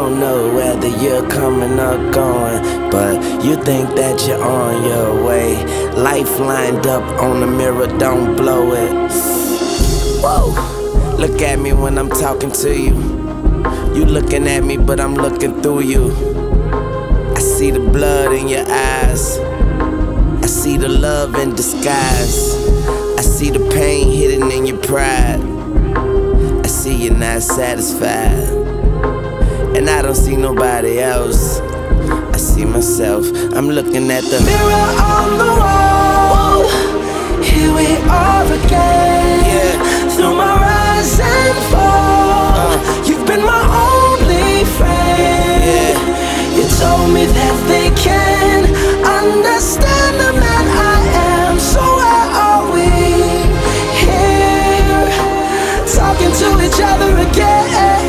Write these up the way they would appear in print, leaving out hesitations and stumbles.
don't know whether you're coming or going, but you think that you're on your way. Life lined up on the mirror, don't blow it. Whoa, look at me when I'm talking to you. You looking at me, but I'm looking through you. I see the blood in your eyes. I see the love in disguise. I see the pain hidden in your pride. I see you're not satisfied, and I don't see nobody else. I see myself. I'm looking at the mirror on the wall. Here we are again. Yeah. Through my rise and fall, you've been my only friend. Yeah. You told me that they can understand the man I am. So where are we? Here, talking to each other again.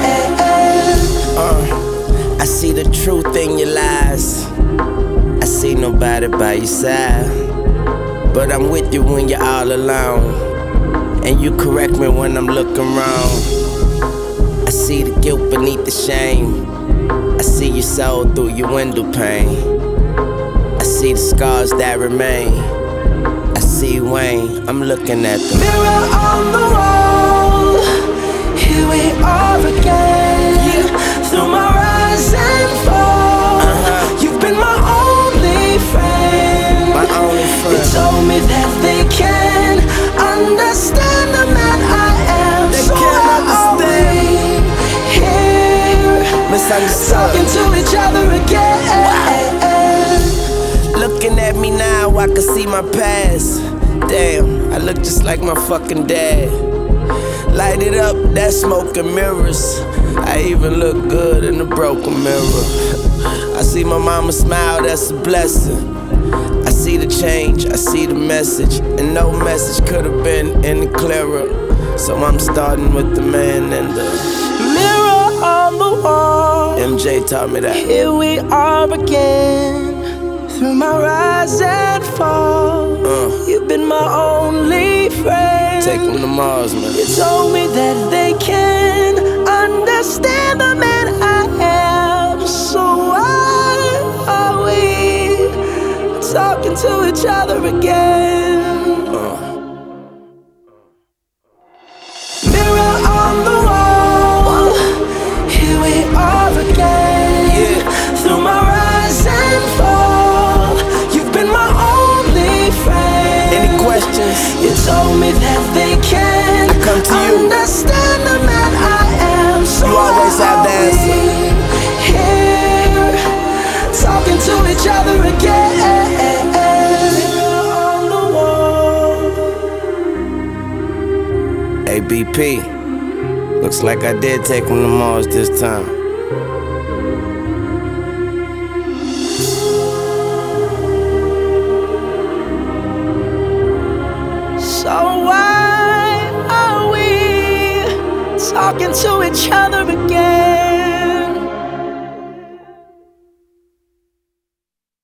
I see the truth in your lies. I see nobody by your side, but I'm with you when you're all alone, and you correct me when I'm looking wrong. I see the guilt beneath the shame. I see your soul through your window pane. I see the scars that remain. I see Wayne, I'm looking at the mirror on the wall. Here we are again. Yeah. Through my rise and fall, you've been my only friend. My only friend. You told me that they can understand the man I am. They so can't understand. Here, talking to each other again. Looking at me now, I can see my past. Damn, I look just like my fucking dad. Light it up, that smoke and mirrors. I even look good in the broken mirror. I see my mama smile, that's a blessing. I see the change, I see the message, and no message could have been any clearer. So I'm starting with the man and the mirror on the wall. MJ taught me that. Here we are again. Through my rise and fall, you've been my only friend. Take them to Mars, man. You told me that they can understand the man I am. So why are we talking to each other again? Mirror on the wall. Here we are again. Yeah. Through my rise and fall, you've been my only friend. Any questions? You told me that they can come to you. understand the man I am. So You always have the answer. Here, talking to each other again. On the wall. Hey BP, looks like I did take him to Mars this time.